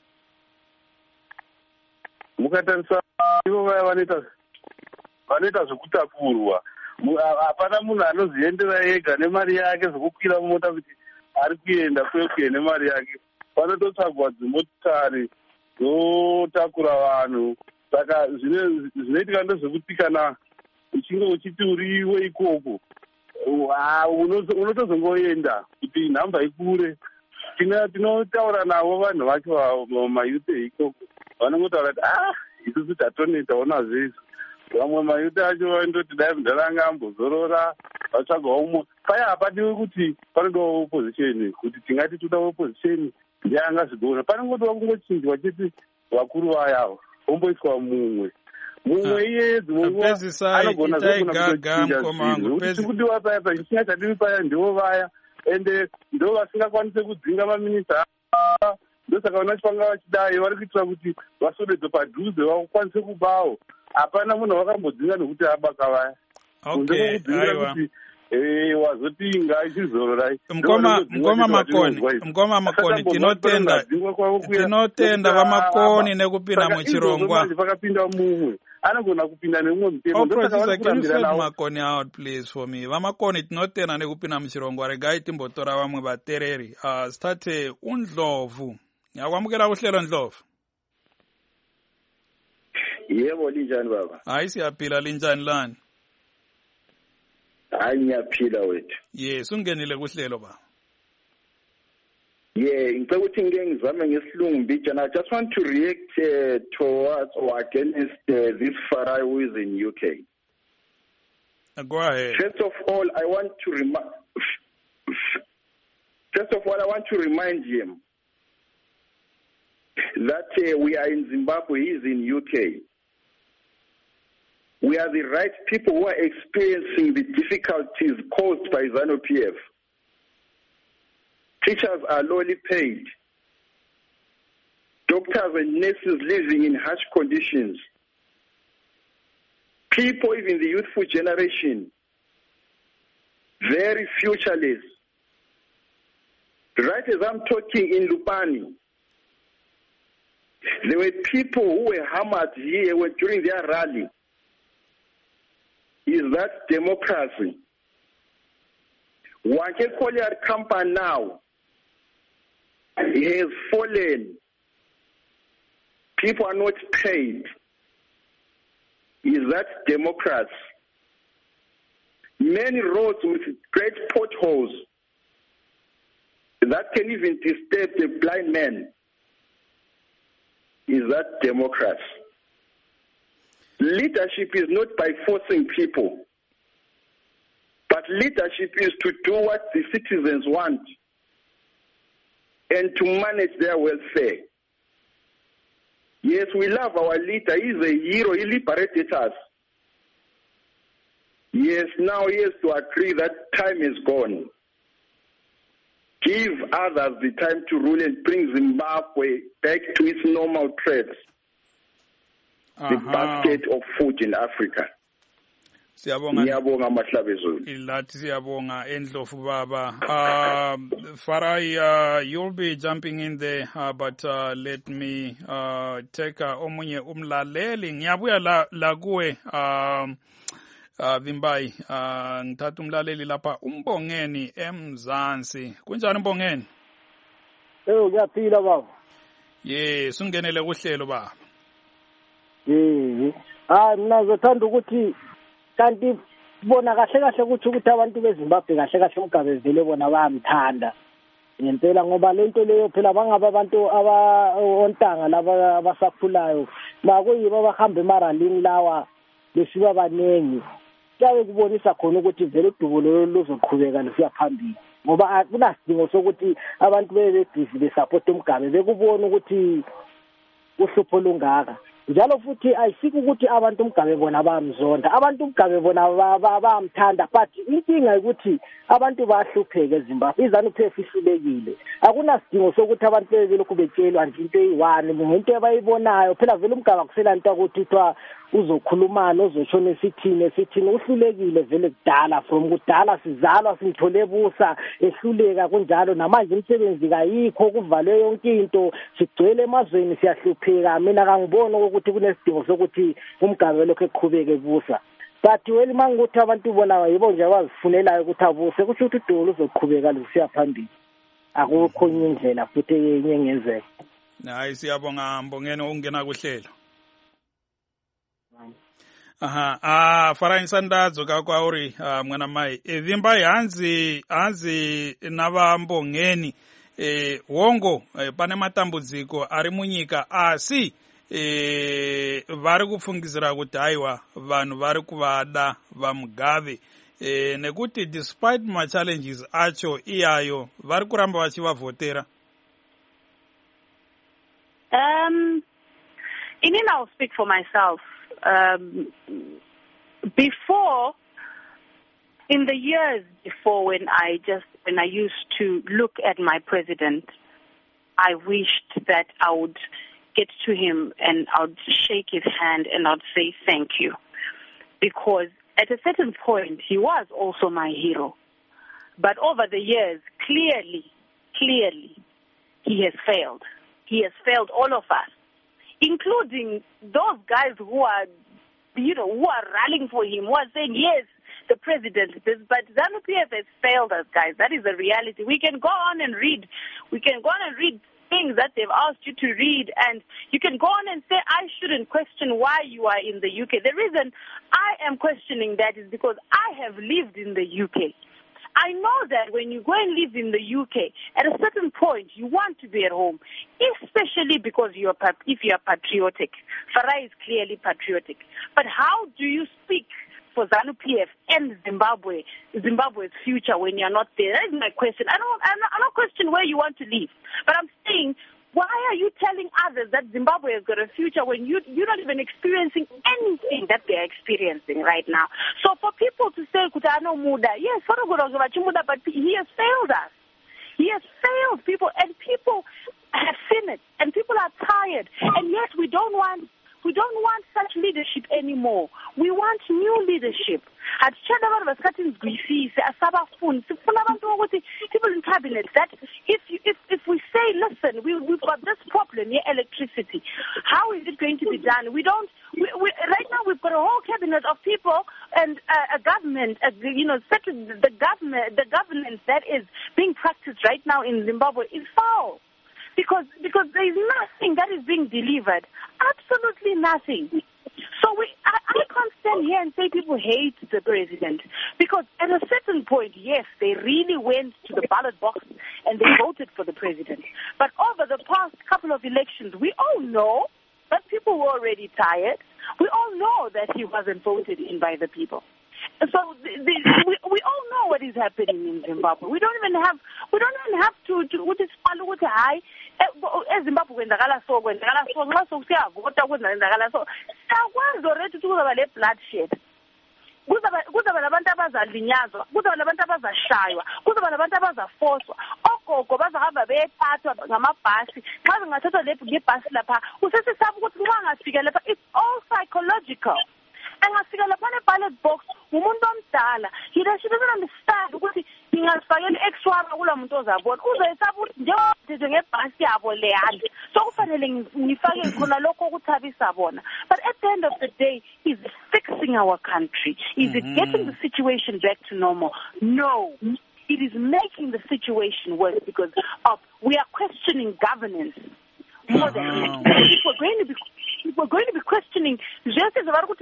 Mukatarisa ivo vaya vanoita zvekutapurwa, hapana munhu anoziendera ega nemari yake zvokukwira mumota kuti ari kuenda kwekuye nemari yake. Panototsvagwa dzimotokari dzotakura vanhu. Saka zvinoitika ndezvekuti kana uchinge uchiti uriwe ikoko unotozongoenda kuti nhamba ikure. Tinotaura navo vanhu vacho mayute ikoko vanongotaura kuti isusu tatonetawo nazvo izvo. Vamwe mayute acho vandoti dai mundharanga ambozorora vatsvagawo umwe. Paya hapadiwi kuti panodiwa opposition kuti tingati toda opposition ndeangazvigona. Panongodiwa kungochinjwa chete vakuru vayavo omboiswa mumwe iye dzimwe anogona zvekudiwa paya pachisina chadiwi paya ndivo vaya ende ndo vasingakwanise kudzinga maminista. Ndosaka vanachipanga vachidai vari kuitira kuti vaswededze padhuze vakwanise kubawo. Hapana munhu vakambodzinga nekuti abaka vaya. Okay, aiwa. Wazoti ngachizororai. Mkoma makoni tinotenda vamakoni nekupinda muchirongwa. Vakapinda mumwe. anogona kupinda nemumwe mutemo. Professor, can you fade Makoni out please for me? Vamakoni tinotenda nekupinda muchirongo, regai timbotora vamwe vatereri. State uNdlovu. Yakwamukela kuhlelo Ndlovu. Yebo linjani baba? Hayi siyaphila, linjani lani? Hayi ngiyaphila wethu. Yes, ungenile kuhlelo baba. Yeah, ngicela ukuthi ngeke ngizame ngesilungu mbijana. I just want to react towards or against this Farai who is in UK. Go ahead. First of all, I want to remind him that we are in Zimbabwe, he is in UK. We are the right people who are experiencing the difficulties caused by ZANU-PF. Teachers are lowly paid. Doctors and nurses living in harsh conditions. People, even the youthful generation, very futureless. Right as I'm talking in Lupani, there were people who were hammered here during their rally. Is that democracy? Wake Collyer Kampa now, he has fallen. People are not paid. Is that democracy? Many roads with great potholes that can even disturb the blind man. Is that democracy? Leadership is not by forcing people, but leadership is to do what the citizens want and to manage their welfare. Yes, we love our leader. He is a hero. He liberated us. Yes, now he has to agree that time is gone. Give others the time to rule and bring Zimbabwe back to its normal threats. The basket of food in Africa. Siyabonga Mahlabezulu. Ilathi siyabonga Ndlovu baba. Farai, you'll be jumping in there, but let me take omunye umlaleli. Ngiyabuya la kuwe Vimbai. Ngithatha umlaleli lapha uMbongeni eMzansi. Kunjani Mbongeni? Ngiyaphila baba. Yes, ungenele kuhlelo baba. Mina ngizothanda ukuthi kanti bona kahle ukuthi abantu beZimbabwe kahle uMgabe vele bona bayamthanda ngempela ngoba lento leyo phela bangaba abantu ontanga laba abasakhulayo bakuyibo abahamba emaralini lawa besiba banengi kuyabe kubonisa khona ukuthi vele udubo luzoqhubeka lusiya phambili ngoba akunasidingo sokuthi abantu bebe busy besupport uMgabe bekubona ukuthi uhlupho lungaka njalo futhi ayisiki ukuthi abantu uMgabe bona bayamzonda abantu uMgabe bona bayamthanda but inkinga ukuthi abantu bayahlupheka eZimbabwe iZANU-PF ihlulekile akunasidingo sokuthi abantu belokhu betshelwa nje into eyi-one ngento abayibonayo phela vele uMgabe akusela nto ukuthi kuthiwa uzokhulumana uzotshona esithini uhlulekile vele kudala from kudala sizalwa simthole busa ehluleka kunjalo namanje imisebenzi kayikho kuvalwe yonke into sigcwele emazweni siyahlupheka mina kangiboni ukuthi kunesidingo sokuthi uMgabe lokho eqhubeke busa but wena mangukuthi abantu bona yibo nje abazifunelayo ukuthi abuse kusho ukuthi uDolo uzoqhubeka lusiya phambili akukho enye indlela futhi enye engenzeka. Hayi siyabonga Mbongeni ungena kuhlelo. Farai nsandadzo kakwauri mwana mai Vimbai hanzi nava Mbongeni wongo pane matambudziko ari munyika asi vari kupfungizira kuti haiwa vanhu vari kuvada vaMugabe nekuti despite machallenges acho iyayo vari kuramba vachivavhotera. I'll speak for myself. Before, in the years before, when I used to look at my president, I wished that I would get to him and I would shake his hand and I'd say thank you, because at a certain point he was also my hero. But over the years, clearly, he has failed. He has failed all of us, including those guys who are who are rallying for him, who are saying, yes, the president, but ZANU-PF has failed us, guys. That is the reality. We can go on and read. We can go on and read things that they've asked you to read, and you can go on and say, I shouldn't question why you are in the UK. The reason I am questioning that is because I have lived in the UK. I know that when you go and live in the UK, at a certain point, you want to be at home, especially because if you are patriotic. Farai is clearly patriotic. But how do you speak for ZANU-PF and Zimbabwe's future when you're not there? That is my question. I'm not questioning where you want to live, but I'm saying, why are you telling others that Zimbabwe has got a future when you're not even experiencing anything that they're experiencing right now? So for people to say, Kutano Muda, yes, but he has failed us. He has failed people, and people have seen it, and people are tired, and yet we don't want such leadership anymore. We want new leadership. People in cabinet that if we say, listen, we've got this problem here, electricity, how is it going to be done? Right now we've got a whole cabinet of people and a government, the governance that is being practiced right now in Zimbabwe is foul. Because there is nothing that is being delivered. Absolutely nothing. So I can't stand here and say people hate the president. Because at a certain point, yes, they really went to the ballot box and they voted for the president. But over the past couple of elections, we all know that people were already tired. We all know that he wasn't voted in by the people. So we all know what is happening in Zimbabwe. We don't even have to what is high. Zimbabwe kwenzakala so nxa sokuyavota kwenzakala so sakwazi already ukuthi kuzaba le bloodshed. Kuzaba labantu abazalinyazwa, kuzaba labantu abazashaywa, kuzaba labantu abazafoswa. Ogogo bazahamba beyethathwa ngamabhasi. Xa bengathathwa ngebhasi lapha, usesesaba ukuthi nxa ngafika lapha, it's all psychological. Angafika lapha ne-ballot box umuntu omdala, he doesn't understand ukuthi ngingazifakela extra kula muntu ozabona uzoyesaba ukuthi njengoba ngebhasi yabo leyana so kufanele ngifake khona lokho okuthabisa bona. But at the end of the day, is it fixing our country? Is it getting the situation back to normal? No. It is making the situation worse because we are questioning governance more than if we're going to be questioning just as this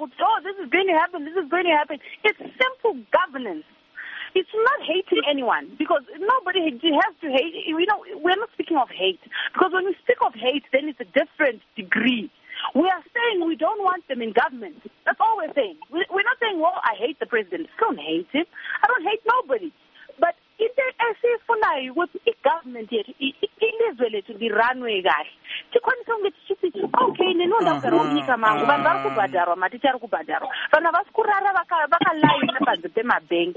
is going to happen, it's simple governance. It's not hating anyone because nobody has to hate. We're not speaking of hate because when we speak of hate, then it's a different degree. We are saying we don't want them in government. That's all we're saying. We're not saying, well, I hate the president. I don't hate him. I don't hate nobody. But if they say for now, with the government yet, it is really to be runway guy. Okay, no, that's a wrong mangu. Bangaku badaro, maticharu kubadaro. Banavas kurara bakalai na banzema bank.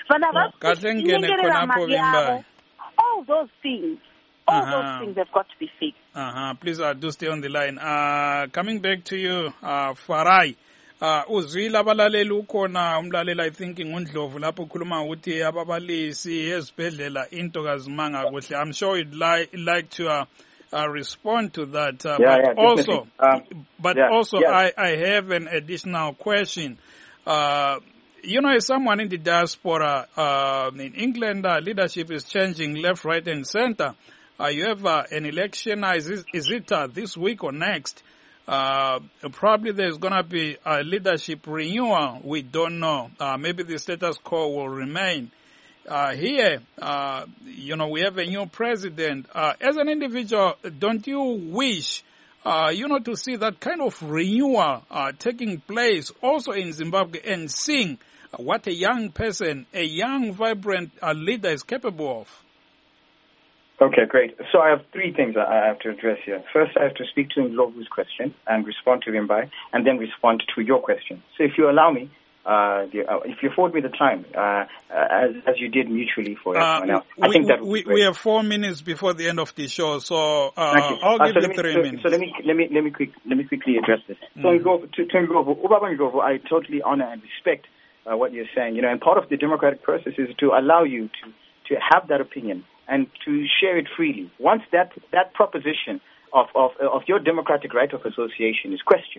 Banavas all those things. All those things have got to be fixed. Please do stay on the line. Coming back to you, Farai. Uzwile abalaleli ukhona umlaleli I think ngundlovu lapho ukhuluma ukuthi ababalisi ezibhedlela into kazimanga kuhle. I'm sure you'd like to respond to that. But also I have an additional question. As someone in the diaspora in England, leadership is changing left, right, and center. You have an election. Is it this week or next? Probably there's going to be a leadership renewal. We don't know. Maybe the status quo will remain. Here, we have a new president. As an individual, don't you wish, to see that kind of renewal taking place also in Zimbabwe and seeing what a young person, a young, vibrant leader is capable of? Okay, great. So I have three things I have to address here. First, I have to speak to Ndlovu's question and respond to him and then respond to your question. So if you allow me, if you afford me the time, as you did mutually for everyone else, I think that would be great. We have 4 minutes before the end of the show, so I'll give you 3 minutes. So let me quickly address this. So to Ndlovu, I totally honor and respect what you're saying. And part of the democratic process is to allow you to have that opinion and to share it freely. Once that proposition of your democratic right of association is questioned,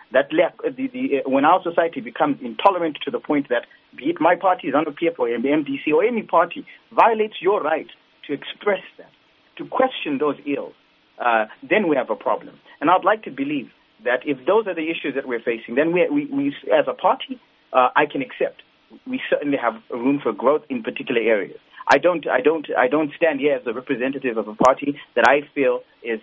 that when our society becomes intolerant to the point that, be it my party, ZANU-PF, or MDC, or any party, violates your right to express that, to question those ills, then we have a problem. And I'd like to believe that if those are the issues that we're facing, then we as a party, I can accept. We certainly have room for growth in particular areas. I don't stand here as a representative of a party that I feel is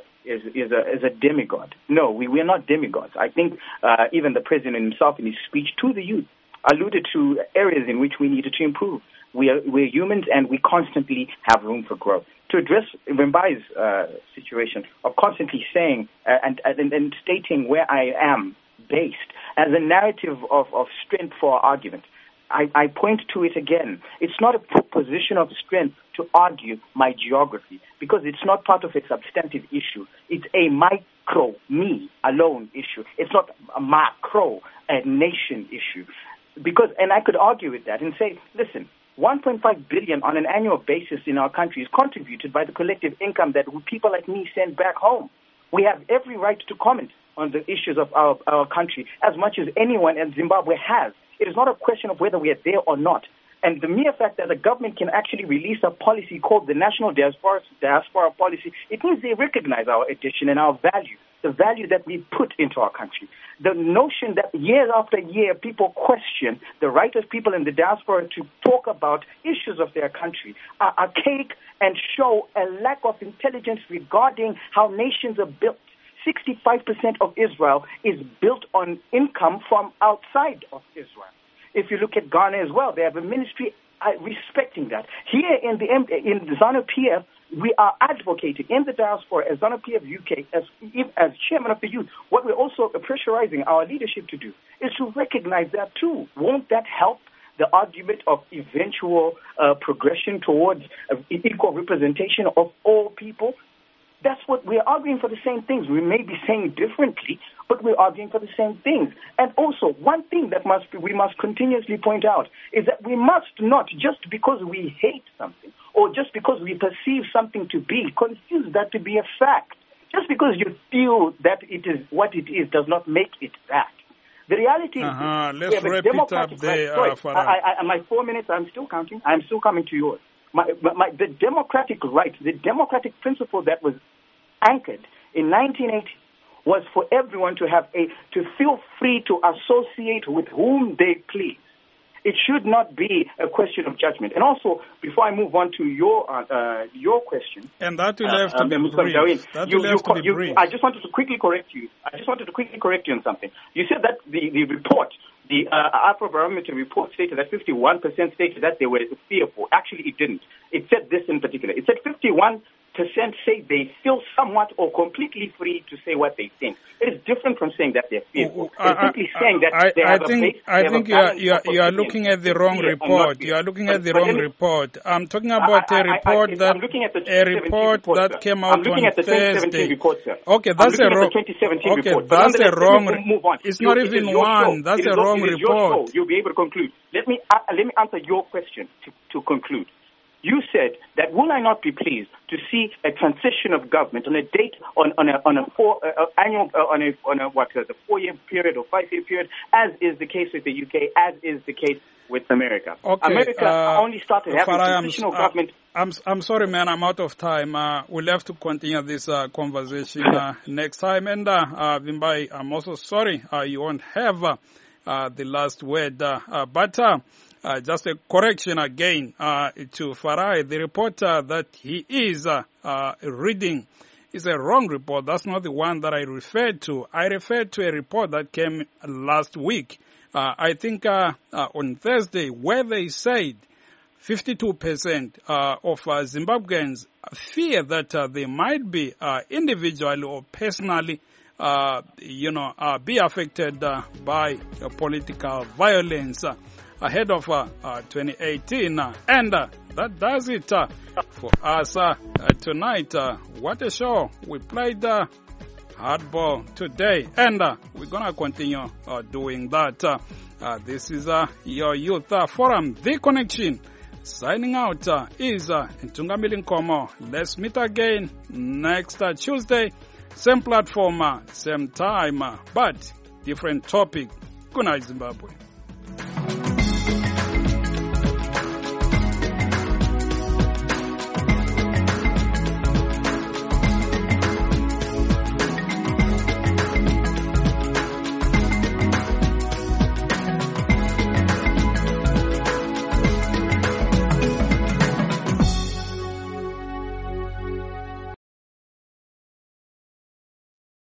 a demigod. No, we are not demigods. I think even the president himself in his speech to the youth alluded to areas in which we needed to improve. We're humans, and we constantly have room for growth. To address Vimbai's situation of constantly saying and stating where I am based as a narrative of strength for our argument, I point to it again. It's not a position of strength to argue my geography, because it's not part of a substantive issue. It's a micro, me alone issue. It's not a macro, a nation issue. And I could argue with that and say, listen, 1.5 billion on an annual basis in our country is contributed by the collective income that people like me send back home. We have every right to comment on the issues of our country as much as anyone in Zimbabwe has. It is not a question of whether we are there or not. And the mere fact that the government can actually release a policy called the National Diaspora Policy, it means they recognize our addition and our value, the value that we put into our country. The notion that year after year people question the right of people in the diaspora to talk about issues of their country are archaic and show a lack of intelligence regarding how nations are built. 65% of Israel is built on income from outside of Israel. If you look at Ghana as well, they have a ministry respecting that. Here in the ZANU-PF, we are advocating in the diaspora as ZANU-PF UK, as chairman of the youth. What we're also pressurizing our leadership to do is to recognize that too. Won't that help the argument of eventual progression towards equal representation of all people? That's what we're arguing for, the same things. We may be saying differently, but we're arguing for the same things. And also, one thing that we must continuously point out is that we must not, just because we hate something or just because we perceive something to be, confuse that to be a fact. Just because you feel that it is what it is does not make it that. The reality is let's wrap it up there, my 4 minutes, I'm still counting. I'm still coming to yours. The democratic right, the democratic principle that was anchored in 1980 was for everyone to feel free to associate with whom they please. It should not be a question of judgment. And also, before I move on to your question, and that will have to be brief. I just wanted to quickly correct you. On something. You said that the report, the Afrobarometer report, stated that 51% stated that they were fearful. Actually, it didn't. It said this in particular. It said 51% say they feel somewhat or completely free to say what they think. It is different from saying that they're fearful. It's simply saying that they have a base. I think you are looking at the wrong report. You are looking at the wrong report. I'm talking about a report that came out on Thursday. Report, sir. Okay, that's a wrong. Okay, that's a wrong. It's not even one. That's a wrong report. You'll be able to conclude. Let me answer your question to conclude. You said that will I not be pleased to see a transition of government on a date on a 4-year period or 5-year period, as is the case with the UK, as is the case with America. Okay, America only started having transitional government. I'm sorry, man. I'm out of time. We'll have to continue this conversation next time. And Vimbai, I'm also sorry you won't have the last word, but. Just a correction again to Farai. The report that he is reading is a wrong report. That's not the one that I referred to. I referred to a report that came last week. I think on Thursday, where they said 52% of Zimbabweans fear that they might be individually or personally be affected by political violence ahead of 2018. And that does it for us tonight. What a show. We played hardball today, and we're going to continue doing that. This is your Youth Forum, The Connection. Signing out is Ntungamili Nkomo. Let's meet again next Tuesday. Same platform, same time. But different topic. Good night, Zimbabwe.